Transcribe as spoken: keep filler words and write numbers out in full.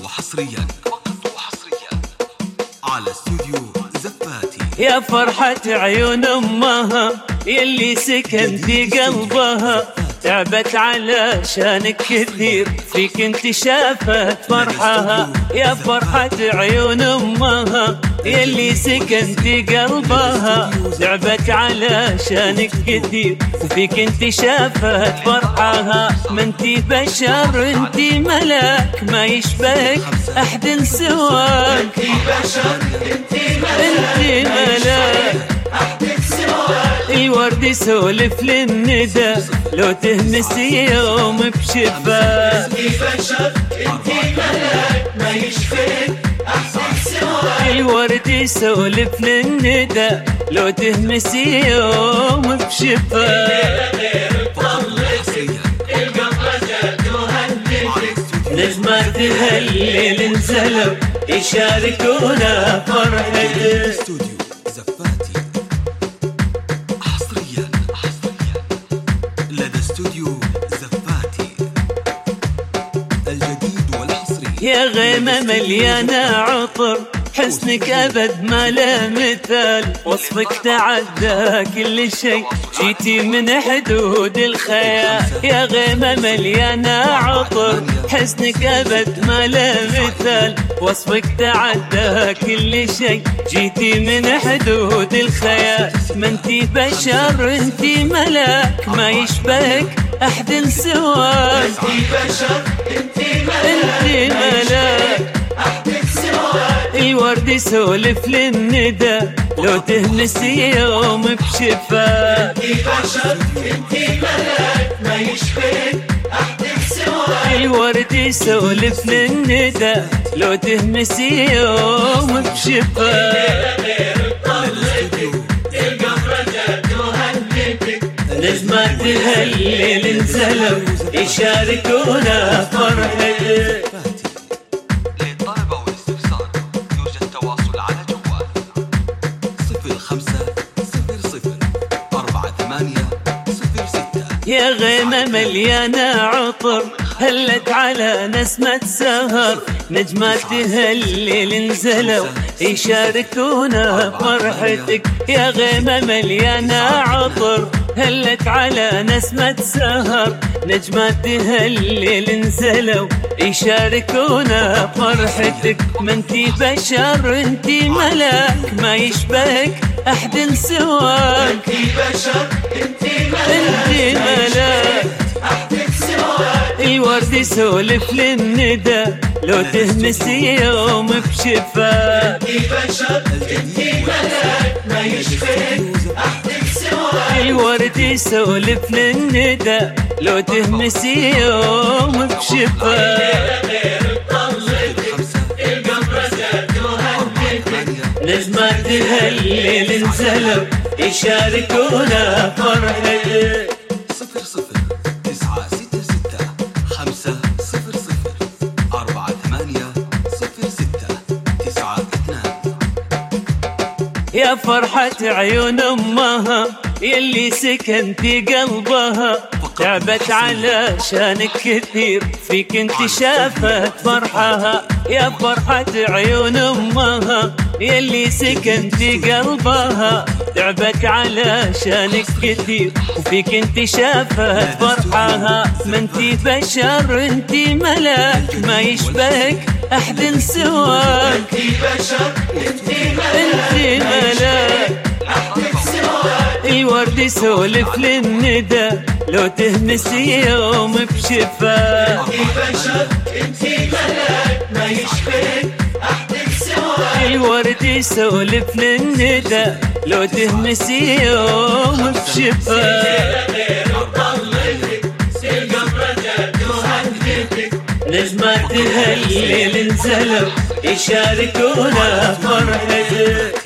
وحصريا فقط وحصريا على استوديو زفاتي. يا فرحة عيون أمها يلي سكن في قلبها، تعبت علشانك كثير فيك انت شافت فرحها. يا فرحة عيون أمها يلي سكن في قلبها، تعبت علشانك كثير فيك انت شافت فرحها. ما انت بشر انت ملاك، ما يشبهك احد سواك. انت بشر انت ملاك، انت ملاك احد سواك. الورد يسولف للندى لو تهمس يوم بشفاك. انت بشر انت ملاك، ما يشبهك احد سواك. الورد يسولف للندى لو تهمس يوم بشفاك. نجمات هالليل نزلوا يشاركونا فرحتك. استوديو زفاتي حصريا حصريا لدى استوديو زفاتي الجديد والحصري. يا غيمة مليانة عطر، حسنك أبد ما له مثال، وصفك تعدى كل شيء، جيتي من حدود الخيال. يا غيمة مليانة عطر، حسنك أبد ما له مثال، وصفك تعدى كل شيء، جيتي من حدود الخيال. ما انتي بشر انتي ملاك، ما يشبهك أحد سواك. انت بشر انت انتي ملاك، ملاك احد سواك. الورد يسولف للندى لو تهمس يوم بشفاك. انت بشر انت ملاك، ما يشبهك احد سواك. الورد يسولف للندى لو تهمس يوم بشفاك. نجمات هالليل نزلوا يشاركونا فرحتك. للطلب والاستفسار يوجد تواصل على جوال صفر خمسة صفر صفر أربعة ثمانية صفر ستة. يا غيمة مليانة عطر، هلت على نسمة سهر، نجمات هالليل نزلوا يشاركونا فرحتك. يا غيمة مليانة عطر، هلت على نسمة سهر، نجمات هالليل نزلوا يشاركونا فرحتك. ما انتي بشر انتي ملاك، ما يشبهك أحد سواك. انت بشر انت انتي ملاك احد سواك. الورد يسولف للندى لو تهمس يوم بشفاك. انت بشر انت ملاك، ما يشبهك احد سواك. الورد يسولف للندى لو تهمس يوم بشفاك. نجمات هالليل نزلوا يشاركونا فرحتك. صفر صفر تسعة ستة ستة خمسة صفر صفر أربعة ثمانية صفر ستة تسعة اثنان. يا فرحة عيون أمها يلي سكن في قلبها، تعبت علشانك كثير فيك انت شافت فرحها. يا فرحة عيون أمها يلي سكن في قلبها، تعبت علشانك كثير وفيك انت شافت فرحها. ما انتي بشر انتي ملاك، ما يشبهك أحد سواك. انت بشر انت انتي ملاك احد سواك. الورد يسولف للندى لو تهمس يوم بشفاك. انت بشر انت ملاك، ما يشبهك احد سواك. الورد يسولف للندى لو تهمس يوم بشفاك. نجمات هالليل نزلوا يشاركونا فرحتك.